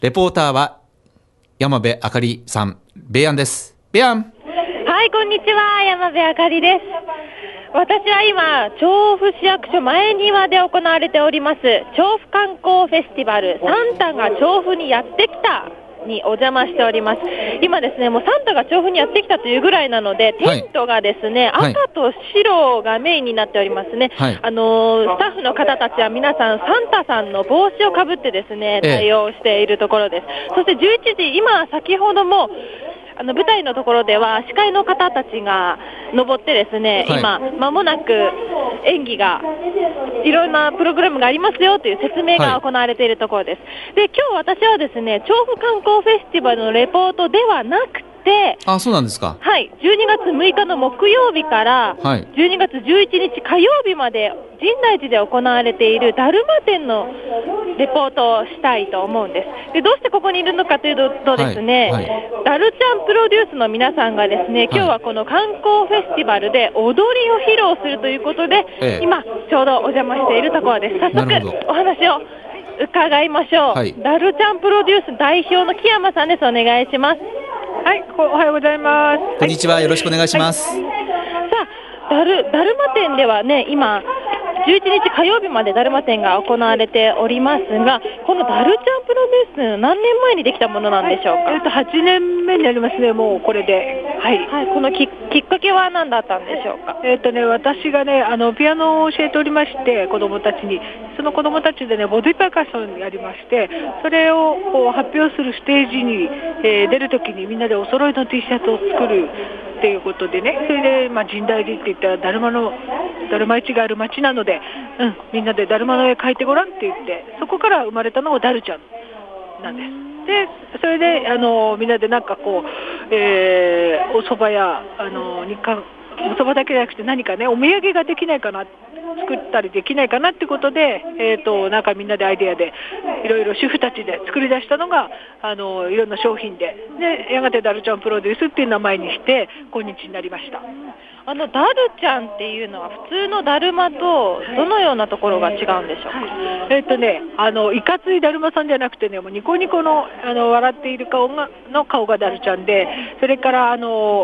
レポーターは山部あかりさん、ベイアンです。ベイアン。 はい、こんにちは、山部あかりです。私は今、調布市役所前庭で行われております調布観光フェスティバル、サンタが調布にやってきたにお邪魔しております。今ですね、もうサンタが調布にやってきたというぐらいなので、テントがですね、赤と白がメインになっておりますね。スタッフの方たちは皆さんサンタさんの帽子をかぶってですね、対応しているところです。そして11時、今先ほども舞台のところでは司会の方たちが登ってですね、今間もなく演技がいろんなプログラムがありますよという説明が行われているところです。で、今日私はですね、調布観光フェスティバルのレポートではなくて、 そうなんですか。 はい、12月6日の木曜日から12月11日火曜日まで深大寺で行われているだるま展のレポートをしたいと思うんです。で、どうしてここにいるのかというとですね、ダルちゃんプロデュースの皆さんがですね、今日はこの観光フェスティバルで踊りを披露するということで、今ちょうどお邪魔しているところです。早速お話を伺いましょう。ダルちゃんプロデュース代表の木山さんです。お願いします。 はい、おはようございます。 こんにちは、よろしくお願いします。 さあ、だるま展ではね、今11日火曜日までだるま展が行われておりますが、このだるちゃんプロデュース何年前にできたものなんでしょうか。 8年目になりますね、もうこれで。 このきっかけは何だったんでしょうか。 私がね、ピアノを教えておりまして、子どもたちに。その子どもたちでね、ボディパーカッションやりまして、それをこう発表するステージに、出るときにみんなでお揃いの T シャツを作るっていうことでね、それで、深大寺っていったらだるま市がある町なので、みんなでだるまの絵描いてごらんって言って、そこから生まれたのがだるちゃんなんです。で、それでみんなでなんかこう、お蕎麦やお蕎麦だけじゃなくて何かね、お土産ができないかな、作ったりできないかなってことで、なんかみんなでアイデアでいろいろ主婦たちで作り出したのがいろんな商品で、やがてだるちゃんプロデュースっていう名前にして今日になりました。 だるちゃんっていうのは普通のだるまとどのようなところが違うんでしょうか。 いかついだるまさんじゃなくてね、もうニコニコの笑っている顔がだるちゃんで、それから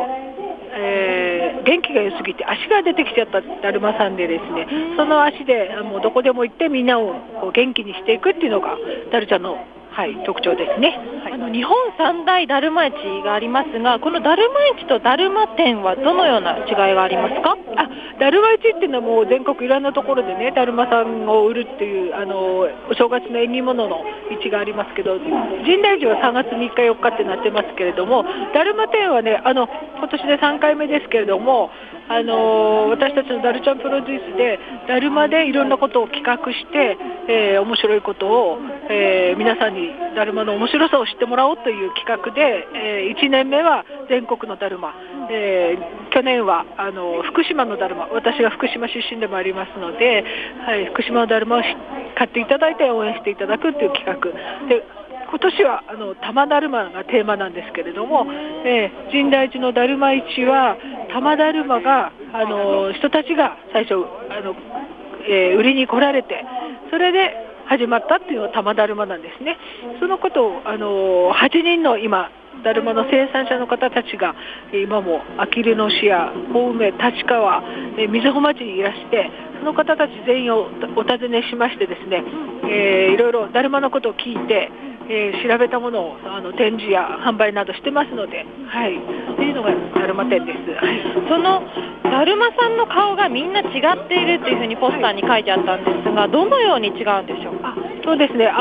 元気が良すぎて足が出てきちゃっただるまさんでですね、その足でもうどこでも行ってみんなをこう元気にしていくっていうのがだるちゃんの特徴ですね。 日本三大だるま市がありますが、このだるま市とだるま展はどのような違いがありますか。 だるま市っていうのはもう全国いろんなところでね、だるまさんを売るっていうお正月の縁起物の市がありますけど、深大寺は3月3日4日ってなってますけれども、だるま展はね、今年で3回目ですけれども、私たちのだるちゃんプロデュースでだるまでいろんなことを企画して、面白いことを、皆さんにだるまの面白さを知ってもらおうという企画で、1年目は全国のだるま、去年は福島のだるま、私が福島出身でもありますので、福島のだるまを買っていただいて応援していただくという企画で、今年は玉だるまがテーマなんですけれども、深大寺のだるま市は玉だるまが人たちが最初売りに来られて、それで始まったっていうのが玉だるまなんですね。そのことを8人の今だるまの生産者の方たちが今もあきる野市や青梅、立川、瑞穂町にいらして、その方たち全員をお尋ねしましてですね、いろいろだるまのことを聞いて、調べたものを展示や販売などしてますので、っていうのがだるま展です。 そのだるまさんの顔がみんな違っているっていうふうにポスターに書いてあったんですが、どのように違うんでしょうか。 そうですね、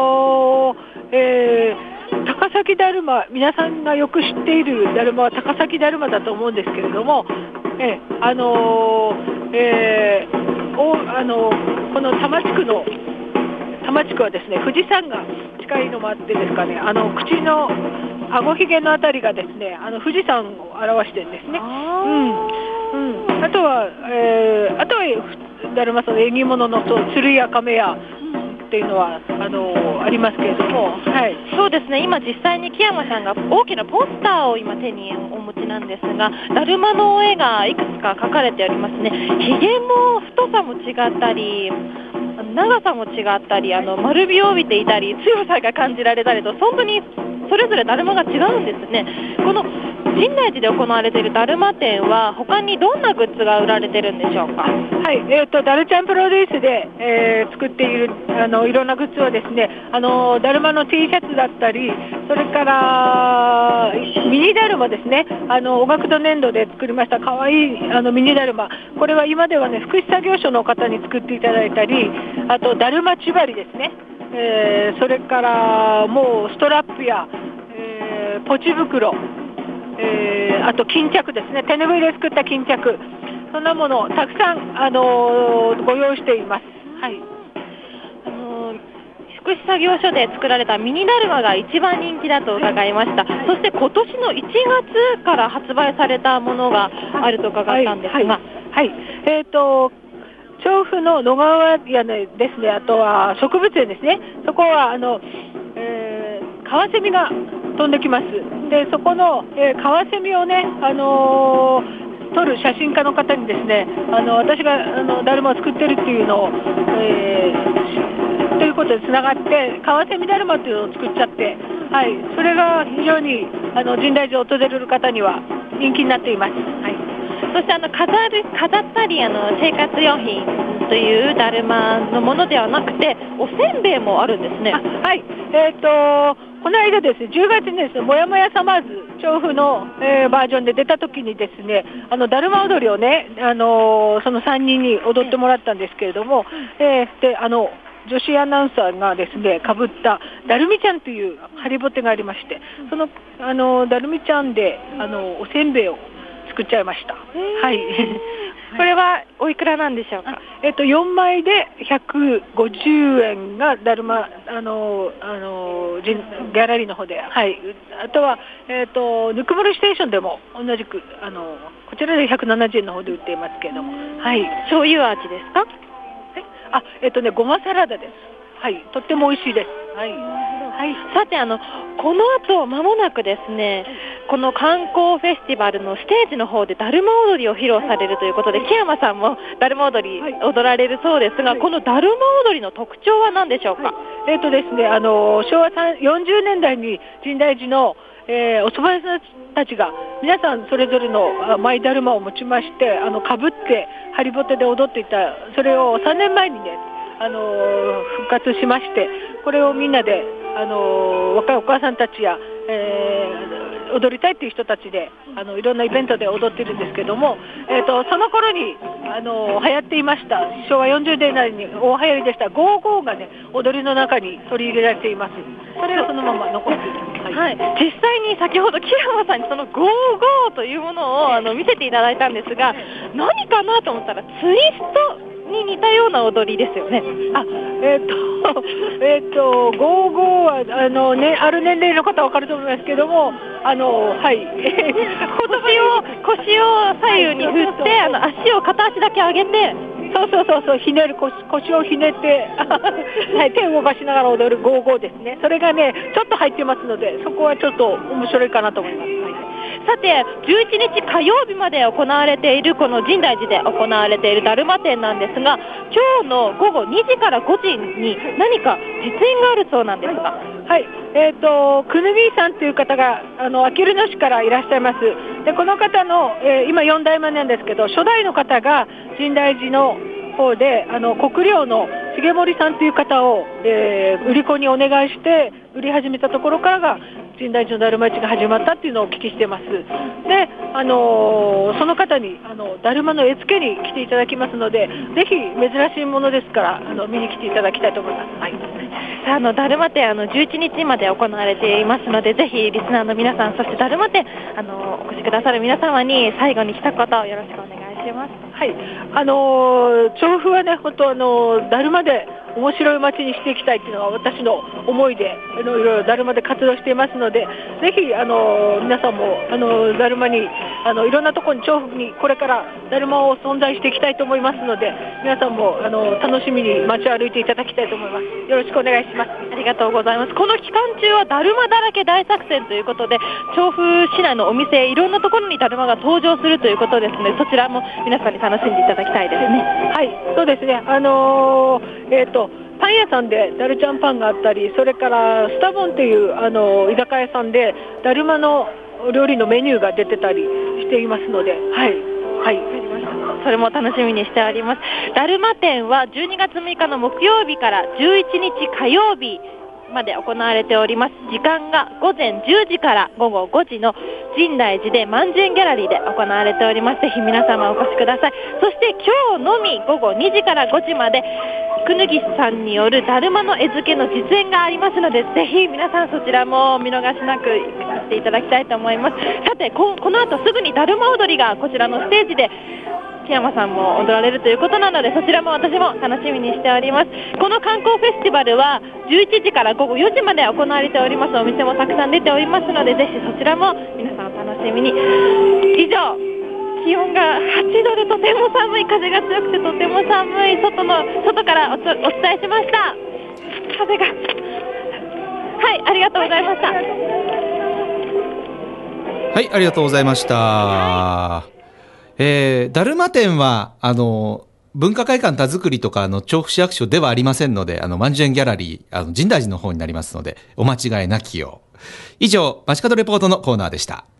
高崎だるま、皆さんがよく知っているだるまは高崎だるまだと思うんですけれども、この多摩地区はですね、富士山が近いのもあってですかね、口の顎ひげのあたりがですね、富士山を表してるんですね。あとはだるまさんの縁起物の鶴や亀やっていうのはありますけれども、 そうですね、今実際に木山さんが大きなポスターを今手にお持ちなんですが、だるまの絵がいくつか描かれてありますね。ひげも太さも違ったり、 長さも違ったり、丸みを帯びていたり、強さが感じられたりと、本当にそれぞれだるまが違うんですね。この深大寺で行われているだるま展は他にどんなグッズが売られてるんでしょうか。 はい、だるちゃんプロデュースで、作っているいろんなグッズはですね、だるまの T シャツだったり、それからミニだるまですね、おがくと粘土で作りましたかわいいミニだるま、これは今ではね、福祉作業所の方に作っていただいたり、あとだるまちばりですね、それからもうストラップや、ポチ袋、あと巾着ですね、手拭いで作った巾着、そんなものをたくさん、ご用意しています。はい、 福祉作業所で作られたミニだるまが一番人気だと伺いました。そして今年の1月から発売されたものがあると伺ったんですが、 調布の野川屋根ですね、あとは植物園ですね、そこはカワセミが飛んできます。でそこの、カワセミをね、撮る写真家の方にですね、私がだるまを作ってるっていうのを、ということでつながってカワセミだるまっていうのを作っちゃって、はい、それが非常に深大寺を訪れる方には人気になっています。はい、 そして飾ったり生活用品というだるまのものではなくておせんべいもあるんですね。 はい、この間ですね、10月にですね、もやもやサマーズ調布の、バージョンで出た時にですね、だるま踊りをね、その3人に踊ってもらったんですけれども、で女子アナウンサーがですねかぶっただるみちゃんというハリボテがありまして、そのだるみちゃんでおせんべいを作っちゃいました。はいこれはおいくらなんでしょうか。 4枚で150円がだるまギャラリーの方で、はい、あとは、ぬくもりステーションでも同じくこちらで170円の方で売っていますけれども、はい、 醤油味ですか。 ごまサラダです。はい、とっても美味しいです。はい、 はい、さてこの後間もなくですね、この観光フェスティバルのステージの方でだるま踊りを披露されるということで、木山さんもだるま踊り踊られるそうですが、このだるま踊りの特徴は何でしょうか。 ですね、昭和40年代に深大寺のお蕎麦屋さんたちが皆さんそれぞれのマイだるまを持ちまして、かぶってハリボテで踊っていた、それを3年前にね復活しまして、これをみんなで若いお母さんたちや、踊りたいっていう人たちでいろんなイベントで踊ってるんですけども、その頃に流行っていました昭和40年代に大流行りでしたゴーゴーがね踊りの中に取り入れられています。それがそのまま残っている。 はい、実際に先ほど木山さんにそのゴーゴーというものを見せていただいたんですが、何かなと思ったらツイストに似たような踊りですよね。 ゴーゴーはある年齢の方は分かると思いますけども、はい腰を左右に振って片足だけ上げて、 そうひねる、腰をひねってはい、手を動かしながら踊るゴーゴーですね。それがねちょっと入ってますので、そこはちょっと面白いかなと思います。 さて11日火曜日まで行われているこの深大寺で行われているだるま展なんですが、今日の午後2時から5時に何か実演があるそうなんですが、 はい、くぬみさんという方があきる野市からいらっしゃいます。でこの方の、今4代目なんですけど、初代の方が深大寺の方で国領の重森さんという方を、売り子にお願いして売り始めたところからが深大寺のだるま市が始まったっていうのをお聞きしてます。で、その方にだるまの絵付けに来ていただきますので、ぜひ珍しいものですから見に来ていただきたいと思います。はい、 さあだるま展11日まで行われていますので、ぜひリスナーの皆さん、そしてだるま展お越しくださる皆様に最後に一言よろしくお願いします。 はい、調布はね本当だるまで面白い街にしていきたいっていうのが私の思いでいろいろだるまで活動していますので、ぜひ皆さんもだるまにいろんなところに調布にこれからだるまを存在していきたいと思いますので、皆さんも楽しみに街を歩いていただきたいと思います。よろしくお願いします。 ありがとうございます。この期間中はだるまだらけ大作戦ということで、調布市内のお店いろんなところにだるまが登場するということですので、そちらも皆さんに楽しんでいただきたいですね。 はい、そうですね。パン屋さんでだるちゃんパンがあったり、それからスタボンという居酒屋さんでだるまの料理のメニューが出てたりしていますので、はい、はい、 それも楽しみにしております。だるま展は12月6日の木曜日から11日火曜日まで行われております。時間が午前10時から午後5時の深大寺で万円ギャラリーで行われております。ぜひ皆様お越しください。そして今日のみ午後2時から5時までくぬぎさんによるだるまの絵付けの実演がありますので、ぜひ皆さんそちらも見逃しなく行っていただきたいと思います。さてこの後すぐにだるま踊りがこちらのステージで木山さんも踊られるということなので、そちらも私も楽しみにしております。この観光フェスティバルは11時から午後4時まで行われております。お店もたくさん出ておりますので、ぜひそちらも皆さんお楽しみに。以上、気温が8度でとても寒い、風が強くてとても寒い外からお伝えしました。風が、はい、ありがとうございました。 はい、ありがとうございました。だるま展は文化会館田作りとか調布市役所ではありませんので、万円ギャラリー深大寺の方になりますので、お間違いなきよう。以上、街角レポートのコーナーでした。